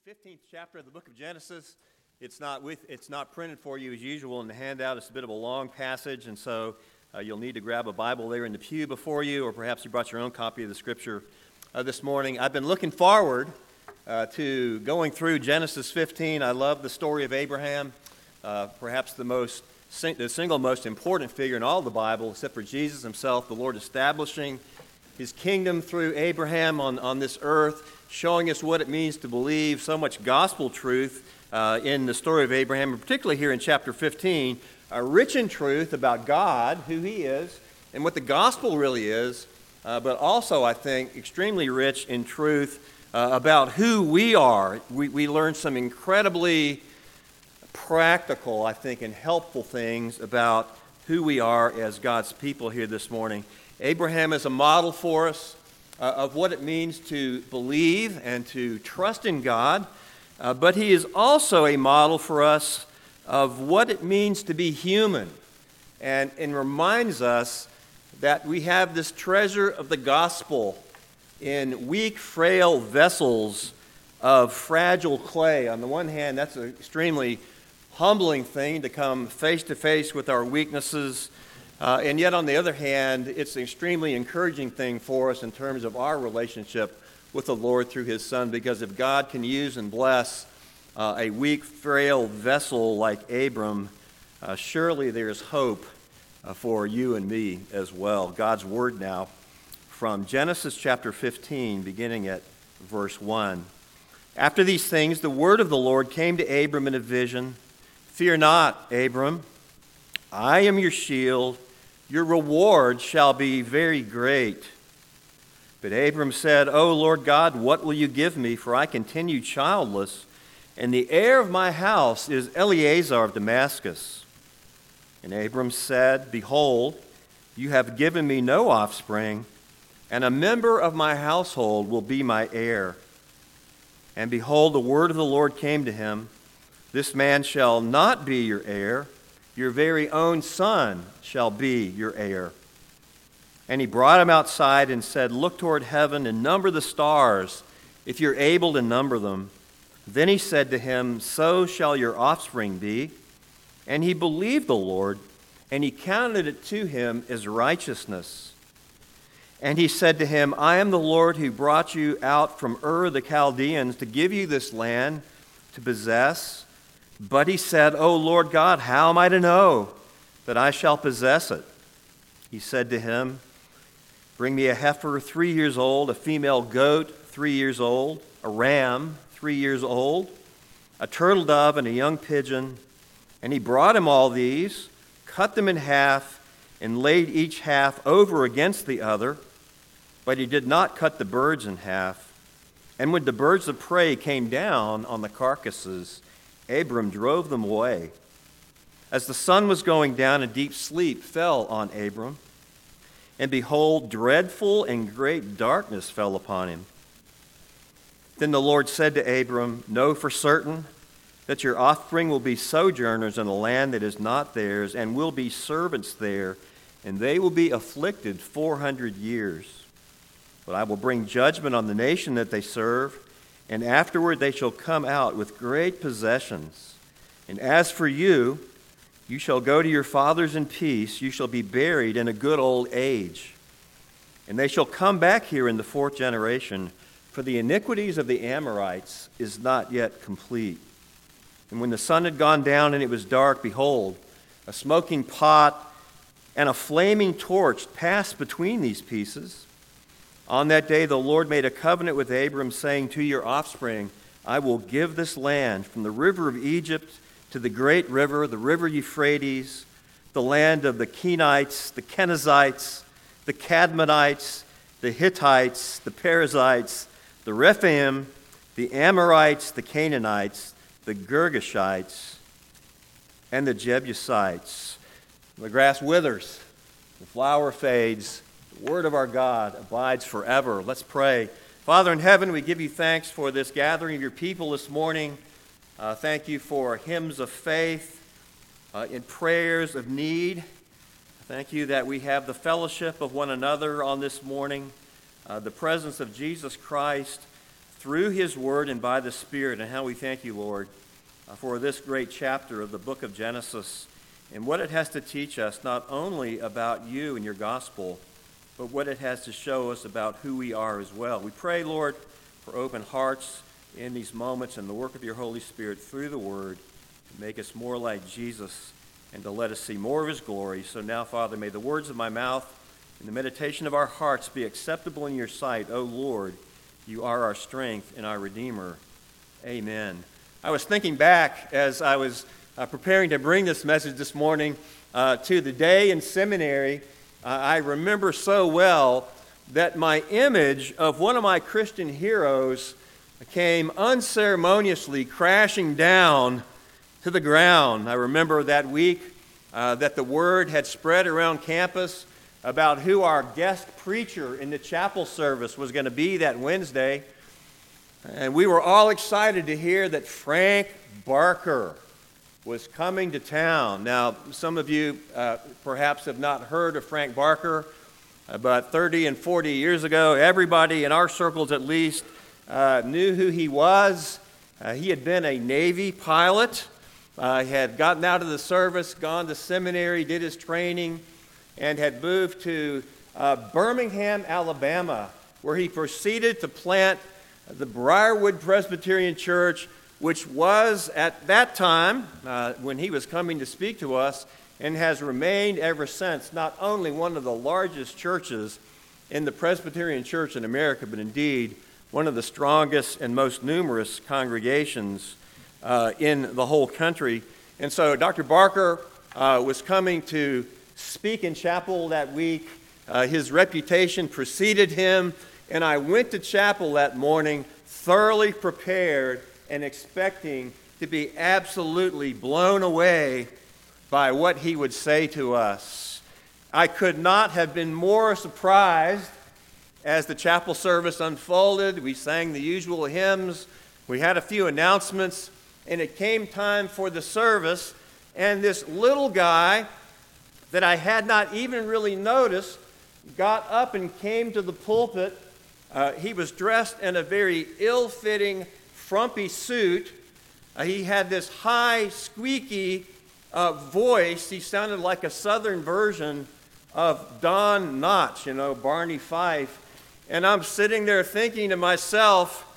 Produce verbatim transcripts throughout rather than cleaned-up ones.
fifteenth chapter of the book of Genesis. It's not with it's not printed for you as usual in the handout. It's a bit of a long passage, and so uh, you'll need to grab a Bible there in the pew before you, or perhaps you brought your own copy of the scripture uh, this morning. I've been looking forward uh, to going through Genesis fifteen. I love the story of Abraham, uh, perhaps the most the single most important figure in all the Bible, except for Jesus himself, the Lord establishing his kingdom through Abraham on, on this earth, showing us what it means to believe so much gospel truth uh, in the story of Abraham, and particularly here in chapter fifteen, uh, rich in truth about God, who he is, and what the gospel really is, uh, but also, I think, extremely rich in truth uh, about who we are. We, we learn some incredibly practical, I think, and helpful things about who we are as God's people here this morning. Abraham is a model for us uh, of what it means to believe and to trust in God, uh, but he is also a model for us of what it means to be human, and, and reminds us that we have this treasure of the gospel in weak, frail vessels of fragile clay. On the one hand, that's an extremely humbling thing to come face to face with our weaknesses. Uh, and yet, on the other hand, it's an extremely encouraging thing for us in terms of our relationship with the Lord through his Son, because if God can use and bless uh, a weak, frail vessel like Abram, uh, surely there's hope uh, for you and me as well. God's word now from Genesis chapter fifteen, beginning at verse one. After these things, the word of the Lord came to Abram in a vision. Fear not, Abram, I am your shield. Your reward shall be very great. But Abram said, O Lord God, what will you give me? For I continue childless, and the heir of my house is Eliezer of Damascus. And Abram said, Behold, you have given me no offspring, and a member of my household will be my heir. And behold, the word of the Lord came to him, This man shall not be your heir, your very own son shall be your heir. And he brought him outside and said, Look toward heaven and number the stars, if you're able to number them. Then he said to him, So shall your offspring be. And he believed the Lord, and he counted it to him as righteousness. And he said to him, I am the Lord who brought you out from Ur the Chaldeans to give you this land to possess. But he said, O Lord God, how am I to know that I shall possess it? He said to him, Bring me a heifer three years old, a female goat three years old, a ram three years old, a turtle dove, and a young pigeon. And he brought him all these, cut them in half, and laid each half over against the other. But he did not cut the birds in half. And when the birds of prey came down on the carcasses, Abram drove them away. As the sun was going down, a deep sleep fell on Abram. And behold, dreadful and great darkness fell upon him. Then the Lord said to Abram, Know for certain that your offspring will be sojourners in a land that is not theirs, and will be servants there, and they will be afflicted four hundred years. But I will bring judgment on the nation that they serve, and afterward they shall come out with great possessions. And as for you, you shall go to your fathers in peace. You shall be buried in a good old age. And they shall come back here in the fourth generation, for the iniquities of the Amorites is not yet complete. And when the sun had gone down and it was dark, behold, a smoking pot and a flaming torch passed between these pieces. On that day the Lord made a covenant with Abram, saying, To your offspring I will give this land, from the river of Egypt to the great river, the river Euphrates, the land of the Kenites, the Kenizzites, the Cadmonites, the Hittites, the Perizzites, the Rephaim, the Amorites, the Canaanites, the Girgashites, and the Jebusites. The grass withers, the flower fades, the word of our God abides forever. Let's pray. Father in heaven, we give you thanks for this gathering of your people this morning. Uh, thank you for hymns of faith, uh, in prayers of need. Thank you that we have the fellowship of one another on this morning, uh, the presence of Jesus Christ through his word and by the Spirit. And how we thank you, Lord, uh, for this great chapter of the book of Genesis and what it has to teach us, not only about you and your gospel, but what it has to show us about who we are as well. We pray, Lord, for open hearts in these moments and the work of your Holy Spirit through the word to make us more like Jesus and to let us see more of his glory. So now, Father, may the words of my mouth and the meditation of our hearts be acceptable in your sight. O Lord, you are our strength and our Redeemer. Amen. I was thinking back as I was uh, preparing to bring this message this morning uh, to the day in seminary. Uh, I remember so well that my image of one of my Christian heroes came unceremoniously crashing down to the ground. I remember that week uh, that the word had spread around campus about who our guest preacher in the chapel service was going to be that Wednesday. And we were all excited to hear that Frank Barker was coming to town. Now, some of you uh, perhaps have not heard of Frank Barker, uh, but thirty and forty years ago, everybody in our circles at least uh, knew who he was. Uh, he had been a Navy pilot, uh, had gotten out of the service, gone to seminary, did his training, and had moved to uh, Birmingham, Alabama, where he proceeded to plant the Briarwood Presbyterian Church, which was at that time, uh, when he was coming to speak to us, and has remained ever since not only one of the largest churches in the Presbyterian Church in America, but indeed one of the strongest and most numerous congregations uh, in the whole country. And so Doctor Barker uh, was coming to speak in chapel that week. Uh, his reputation preceded him, and I went to chapel that morning thoroughly prepared and expecting to be absolutely blown away by what he would say to us. I could not have been more surprised as the chapel service unfolded. We sang the usual hymns, we had a few announcements, and it came time for the service, and this little guy that I had not even really noticed got up and came to the pulpit. Uh, he was dressed in a very ill-fitting, frumpy suit. Uh, he had this high, squeaky uh, voice. He sounded like a southern version of Don Knotts, you know, Barney Fife. And I'm sitting there thinking to myself,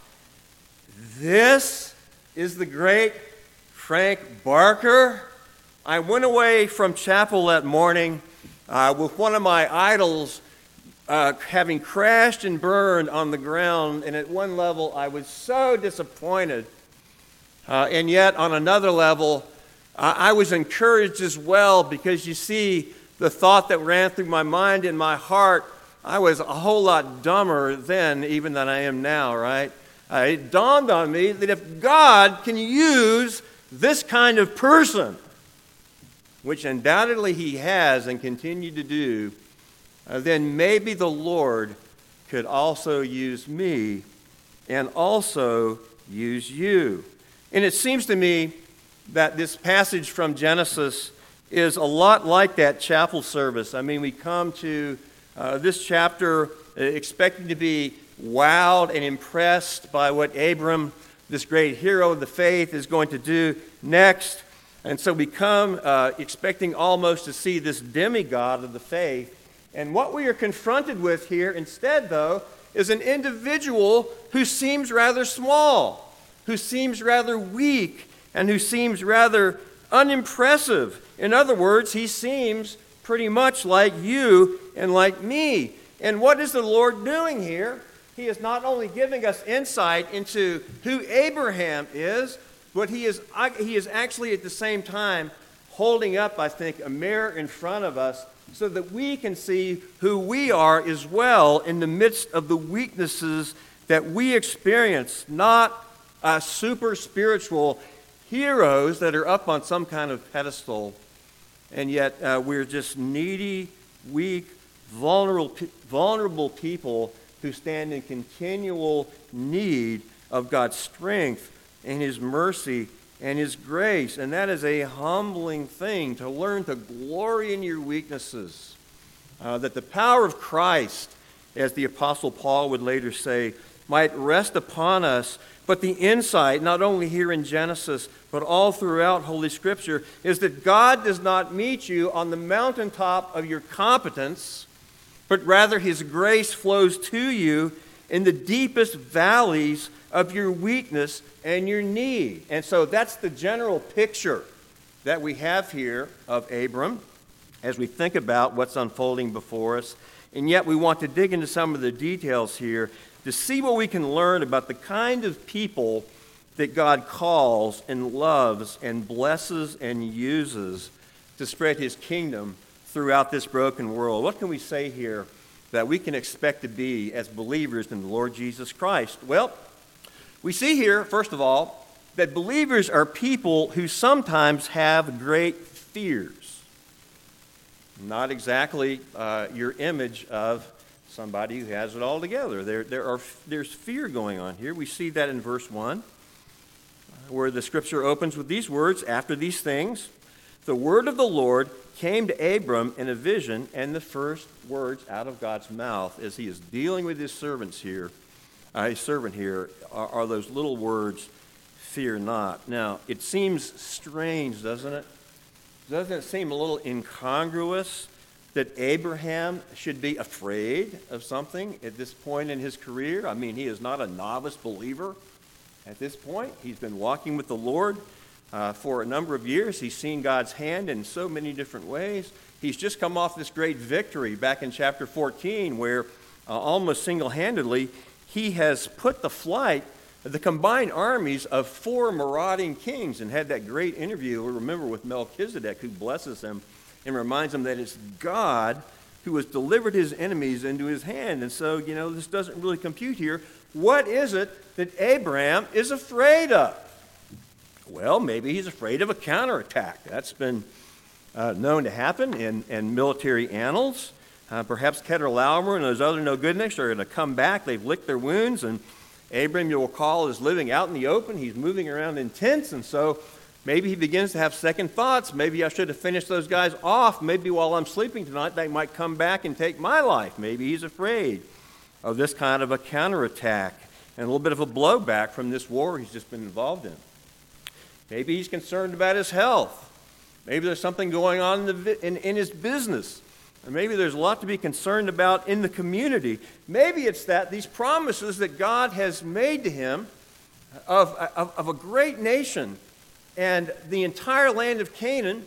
this is the great Frank Barker? I went away from chapel that morning uh, with one of my idols uh, having crashed and burned on the ground, and at one level I was so disappointed. Uh, and yet on another level, uh, I was encouraged as well, because you see, the thought that ran through my mind and my heart, I was a whole lot dumber then even than I am now, right? Uh, it dawned on me that if God can use this kind of person, which undoubtedly he has and continued to do, uh, then maybe the Lord could also use me and also use you. And it seems to me that this passage from Genesis is a lot like that chapel service. I mean, we come to uh, this chapter uh, expecting to be wowed and impressed by what Abram, this great hero of the faith, is going to do next. And so we come uh, expecting almost to see this demigod of the faith. And what we are confronted with here instead, though, is an individual who seems rather small, who seems rather weak, and who seems rather unimpressive. In other words, he seems pretty much like you and like me. And what is the Lord doing here? He is not only giving us insight into who Abraham is, but he is, he is actually at the same time holding up, I think, a mirror in front of us so that we can see who we are as well in the midst of the weaknesses that we experience, not uh, super spiritual heroes that are up on some kind of pedestal, and yet uh, we're just needy, weak, vulnerable, vulnerable people who stand in continual need of God's strength and his mercy and his grace. And that is a humbling thing, to learn to glory in your weaknesses. Uh, that the power of Christ, as the Apostle Paul would later say, might rest upon us. But the insight, not only here in Genesis, but all throughout Holy Scripture, is that God does not meet you on the mountaintop of your competence, but rather his grace flows to you in the deepest valleys of your weakness and your need. And so that's the general picture that we have here of Abram as we think about what's unfolding before us. And yet we want to dig into some of the details here to see what we can learn about the kind of people that God calls and loves and blesses and uses to spread his kingdom throughout this broken world. What can we say here that we can expect to be as believers in the Lord Jesus Christ? Well, we see here, first of all, that believers are people who sometimes have great fears. Not exactly uh, your image of somebody who has it all together. There, there are, there's fear going on here. We see that in verse one, where the scripture opens with these words, "After these things, the word of the Lord came to Abram in a vision," and the first words out of God's mouth as he is dealing with his servants here, uh, his servant here, are, are those little words, "Fear not." Now, it seems strange, doesn't it? Doesn't it seem a little incongruous that Abraham should be afraid of something at this point in his career? I mean, he is not a novice believer at this point. He's been walking with the Lord uh, for a number of years. He's seen God's hand in so many different ways. He's just come off this great victory back in chapter fourteen where uh, almost single-handedly he has put to flight the combined armies of four marauding kings and had that great interview, remember, with Melchizedek, who blesses him and reminds him that it's God who has delivered his enemies into his hand. And so, you know, this doesn't really compute here. What is it that Abraham is afraid of? Well, maybe he's afraid of a counterattack. That's been uh, known to happen in, in military annals. Uh, perhaps Chedorlaomer and those other no-goodniks are going to come back. They've licked their wounds, and Abram, you'll recall, is living out in the open. He's moving around in tents, and so maybe he begins to have second thoughts. Maybe I should have finished those guys off. Maybe while I'm sleeping tonight, they might come back and take my life. Maybe he's afraid of this kind of a counterattack and a little bit of a blowback from this war he's just been involved in. Maybe he's concerned about his health. Maybe there's something going on in, the, in, in his business. Or maybe there's a lot to be concerned about in the community. Maybe it's that these promises that God has made to him of, of, of a great nation and the entire land of Canaan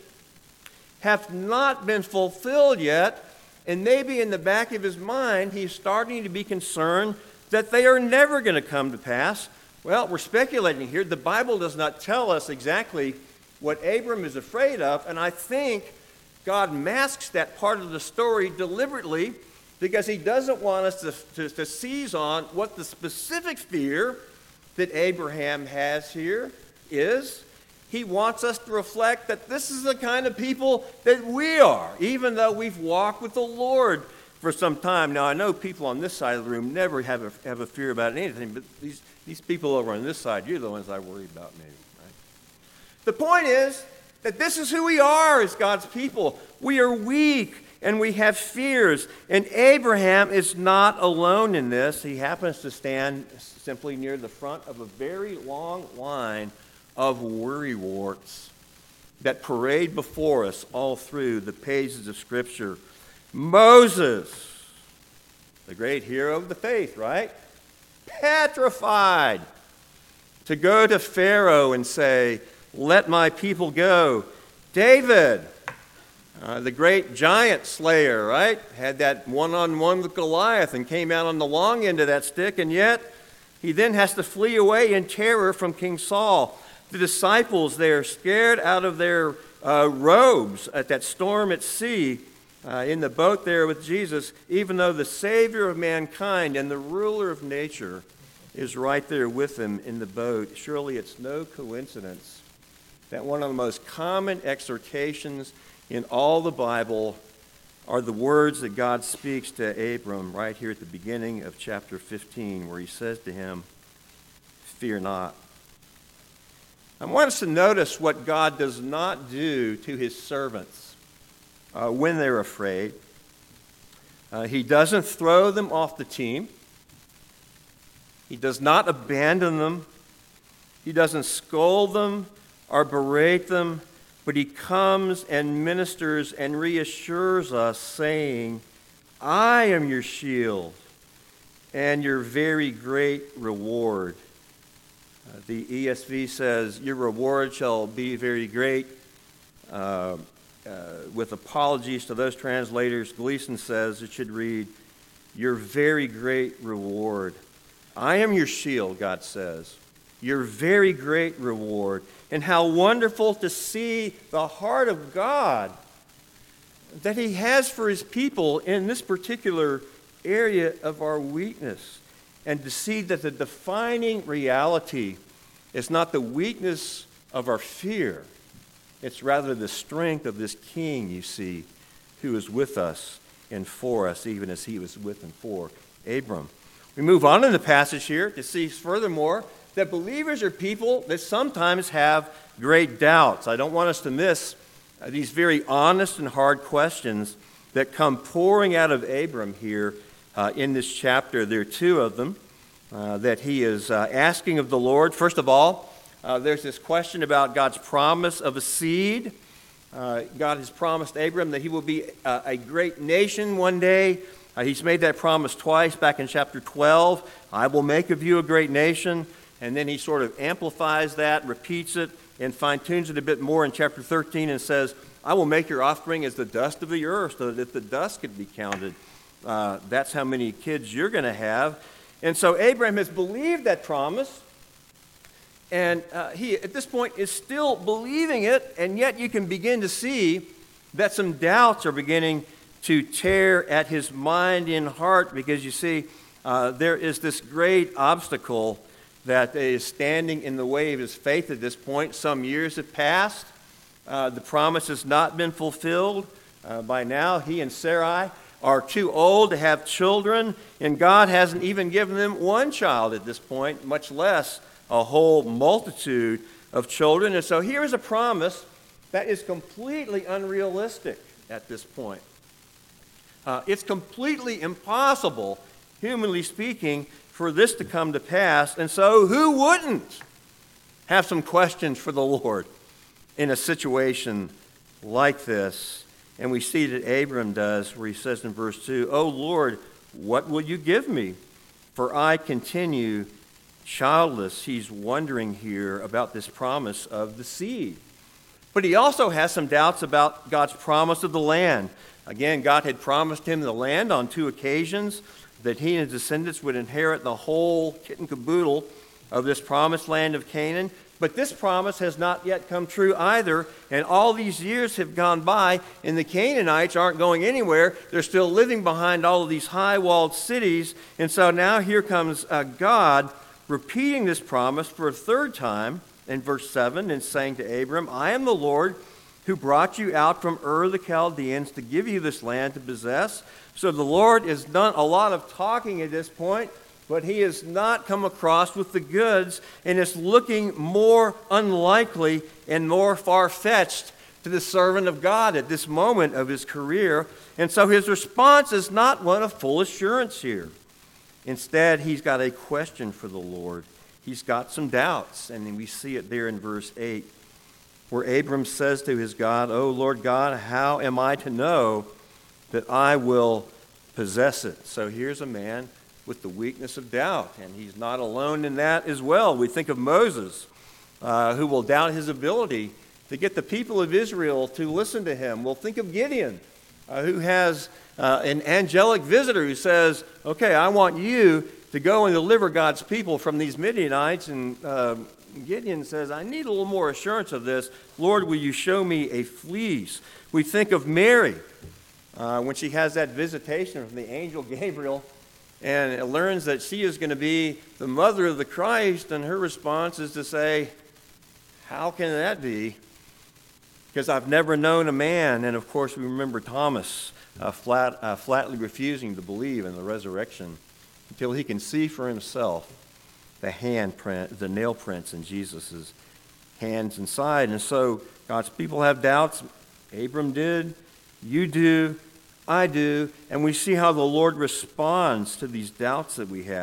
have not been fulfilled yet. And maybe in the back of his mind, he's starting to be concerned that they are never going to come to pass. Well, we're speculating here. The Bible does not tell us exactly what Abram is afraid of, and I think God masks that part of the story deliberately because he doesn't want us to, to, to seize on what the specific fear that Abraham has here is. He wants us to reflect that this is the kind of people that we are, even though we've walked with the Lord for some time. Now, I know people on this side of the room never have a, have a fear about anything, but these, these people over on this side, you're the ones I worry about maybe, right? The point is that this is who we are as God's people. We are weak and we have fears. And Abraham is not alone in this. He happens to stand simply near the front of a very long line of worrywarts that parade before us all through the pages of Scripture. Moses, the great hero of the faith, right? Petrified to go to Pharaoh and say, "Let my people go." David, uh, the great giant slayer, right? Had that one-on-one with Goliath and came out on the long end of that stick, and yet he then has to flee away in terror from King Saul. The disciples, they are scared out of their uh, robes at that storm at sea uh, in the boat there with Jesus, even though the Savior of mankind and the ruler of nature is right there with them in the boat. Surely it's no coincidence that one of the most common exhortations in all the Bible are the words that God speaks to Abram right here at the beginning of chapter fifteen, where he says to him, "Fear not." I want us to notice what God does not do to his servants uh, when they're afraid. Uh, he doesn't throw them off the team. He does not abandon them. He doesn't scold them or berate them, but he comes and ministers and reassures us, saying, I am your shield and your very great reward. Uh, the E S V says, your reward shall be very great. Uh, uh, with apologies to those translators, Gleason says it should read, your very great reward. I am your shield, God says, your very great reward. And how wonderful to see the heart of God that he has for his people in this particular area of our weakness. And to see that the defining reality is not the weakness of our fear. It's rather the strength of this King, you see, who is with us and for us, even as he was with and for Abram. We move on in the passage here to see furthermore that believers are people that sometimes have great doubts. I don't want us to miss uh, these very honest and hard questions that come pouring out of Abram here uh, in this chapter. There are two of them uh, that he is uh, asking of the Lord. First of all, uh, there's this question about God's promise of a seed. Uh, God has promised Abram that he will be a, a great nation one day. Uh, he's made that promise twice back in chapter twelve. I will make of you a great nation. And then he sort of amplifies that, repeats it, and fine-tunes it a bit more in chapter thirteen and says, I will make your offspring as the dust of the earth, so that if the dust could be counted, uh, that's how many kids you're going to have. And so Abraham has believed that promise, and uh, he, at this point, is still believing it, and yet you can begin to see that some doubts are beginning to tear at his mind and heart, because you see, uh, there is this great obstacle that is standing in the way of his faith at this point. Some years have passed. Uh, the promise has not been fulfilled. Uh, by now, he and Sarai are too old to have children, and God hasn't even given them one child at this point, much less a whole multitude of children. And so here is a promise that is completely unrealistic at this point. Uh, it's completely impossible, humanly speaking, for this to come to pass. And so who wouldn't have some questions for the Lord in a situation like this? And we see that Abram does, where he says in verse two, O Lord, what will you give me? For I continue childless. He's wondering here about this promise of the seed. But he also has some doubts about God's promise of the land. Again, God had promised him the land on two occasions, that he and his descendants would inherit the whole kit and caboodle of this promised land of Canaan. But this promise has not yet come true either, and all these years have gone by, and the Canaanites aren't going anywhere. They're still living behind all of these high-walled cities, and so now here comes uh, God repeating this promise for a third time in verse seven, and saying to Abram, I am the Lord who brought you out from Ur the Chaldeans to give you this land to possess. So the Lord has done a lot of talking at this point, but he has not come across with the goods, and it's looking more unlikely and more far-fetched to the servant of God at this moment of his career. And so his response is not one of full assurance here. Instead, he's got a question for the Lord. He's got some doubts, and we see it there in verse eight, where Abram says to his God, O Lord God, how am I to know that I will possess it? So here's a man with the weakness of doubt, and he's not alone in that as well. We think of Moses, uh, who will doubt his ability to get the people of Israel to listen to him. We'll think of Gideon, uh, who has uh, an angelic visitor who says, okay, I want you to go and deliver God's people from these Midianites. And uh, Gideon says, I need a little more assurance of this. Lord, will you show me a fleece? We think of Mary, Uh, when she has that visitation from the angel Gabriel, and it learns that she is going to be the mother of the Christ, and her response is to say, how can that be? Because I've never known a man. And of course we remember Thomas uh, flat, uh, flatly refusing to believe in the resurrection until he can see for himself the hand print, the nail prints in Jesus' hands and side. And so God's people have doubts. Abram did. You do, I do, and we see how the Lord responds to these doubts that we have.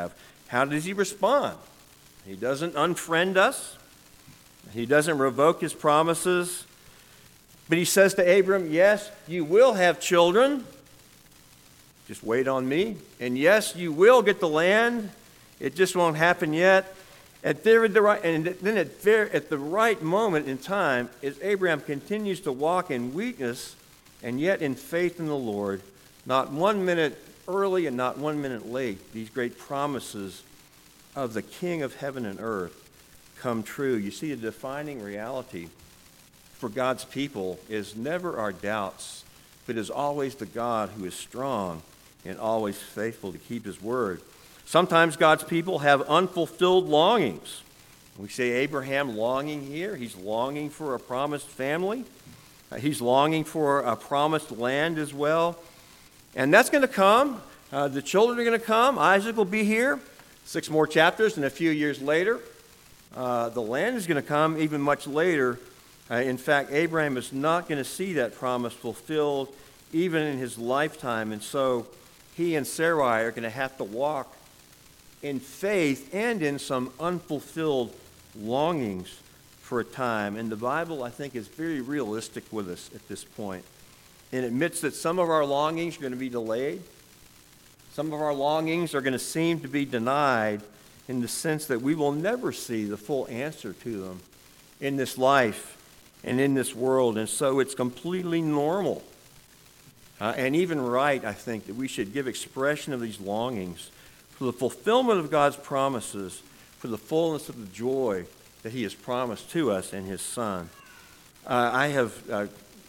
how does he respond? He doesn't unfriend us. He doesn't revoke his promises. But he says to Abram, yes, you will have children. Just wait on me. And yes, you will get the land. It just won't happen yet. At the, the right, and then at, there, at the right moment in time, as Abraham continues to walk in weakness and yet in faith in the Lord, not one minute early and not one minute late, these great promises of the King of heaven and earth come true. You see, the defining reality for God's people is never our doubts, but is always the God who is strong and always faithful to keep his word. Sometimes God's people have unfulfilled longings. We say Abraham longing here. He's longing for a promised family. Uh, he's longing for a promised land as well. And that's going to come. Uh, the children are going to come. Isaac will be here. Six more chapters, and a few years later, uh, the land is going to come even much later. Uh, in fact, Abraham is not going to see that promise fulfilled even in his lifetime. And so he and Sarai are going to have to walk in faith and in some unfulfilled longings for a time. And the Bible, I think, is very realistic with us at this point. It admits that some of our longings are going to be delayed. Some of our longings are going to seem to be denied in the sense that we will never see the full answer to them in this life and in this world. And so it's completely normal uh, and even right, I think, that we should give expression of these longings for the fulfillment of God's promises, for the fullness of the joy that he has promised to us in his Son. Uh, I have, uh,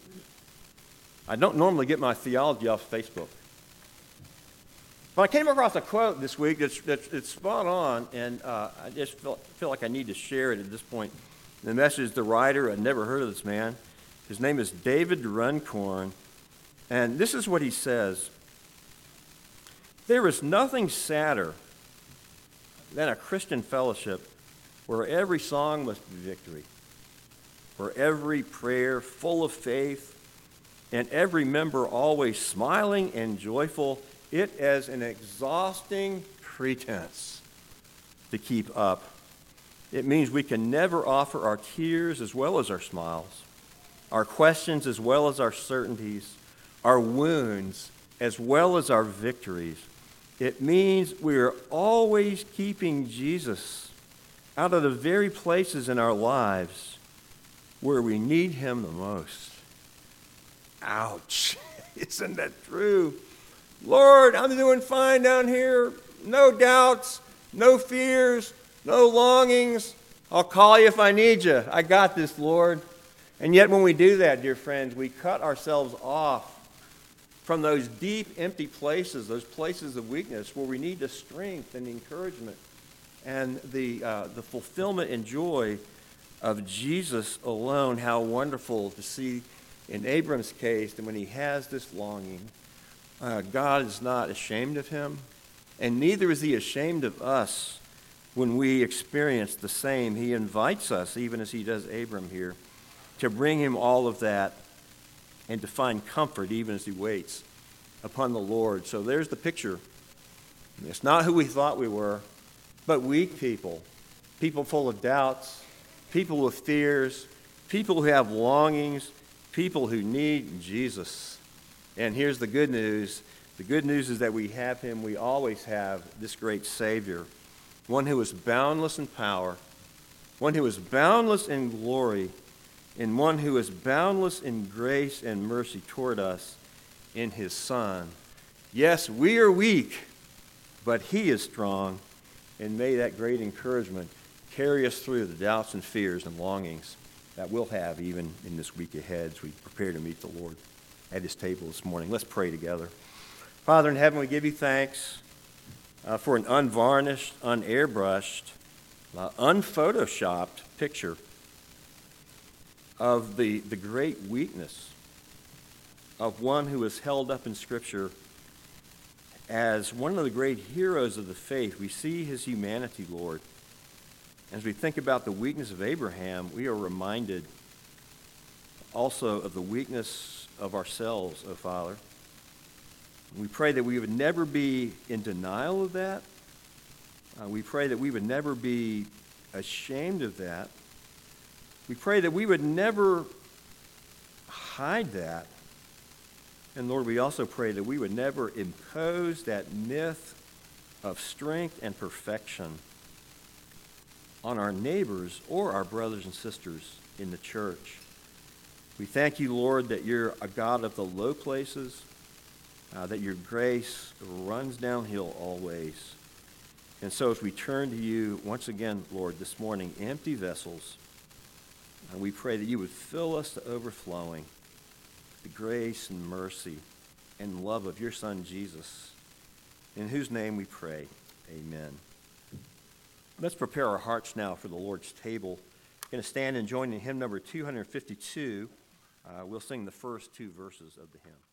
I don't normally get my theology off Facebook. But I came across a quote this week that's, that's, that's spot on, and uh, I just feel, feel like I need to share it at this point. The message, the writer, I'd never heard of this man. His name is David Runcorn, and this is what he says. There is nothing sadder than a Christian fellowship where every song must be victory, where every prayer full of faith, and every member always smiling and joyful. It is an exhausting pretense to keep up. It means we can never offer our tears as well as our smiles, our questions as well as our certainties, our wounds as well as our victories. It means we are always keeping Jesus out of the very places in our lives where we need him the most. Ouch. Isn't that true? Lord, I'm doing fine down here. No doubts, no fears, no longings. I'll call you if I need you. I got this, Lord. And yet when we do that, dear friends, we cut ourselves off from those deep, empty places, those places of weakness where we need the strength and the encouragement and the, uh, the fulfillment and joy of Jesus alone. How wonderful to see in Abram's case that when he has this longing, uh, God is not ashamed of him, and neither is he ashamed of us when we experience the same. He invites us, even as he does Abram here, to bring him all of that and to find comfort even as he waits upon the Lord. So there's the picture. It's not who we thought we were, but weak people, people full of doubts, people with fears, people who have longings, people who need Jesus. And here's the good news. The good news is that we have him. We always have this great Savior, one who is boundless in power, one who is boundless in glory, and one who is boundless in grace and mercy toward us in his Son. Yes, we are weak, but he is strong, and may that great encouragement carry us through the doubts and fears and longings that we'll have even in this week ahead as we prepare to meet the Lord at his table this morning. Let's pray together. Father in heaven, we give you thanks uh, for an unvarnished, unairbrushed, uh, unphotoshopped picture of the, the great weakness of one who is held up in Scripture as one of the great heroes of the faith. We see his humanity, Lord. As we think about the weakness of Abraham, we are reminded also of the weakness of ourselves, O Father. We pray that we would never be in denial of that, Uh, we pray that we would never be ashamed of that. We pray that we would never hide that. And Lord, we also pray that we would never impose that myth of strength and perfection on our neighbors or our brothers and sisters in the church. We thank you, Lord, that you're a God of the low places, uh, that your grace runs downhill always. And so as we turn to you once again, Lord, this morning, empty vessels, and we pray that you would fill us to overflowing the grace and mercy and love of your Son, Jesus, in whose name we pray. Amen. Let's prepare our hearts now for the Lord's table. We're going to stand and join in hymn number two fifty-two. Uh, we'll sing the first two verses of the hymn.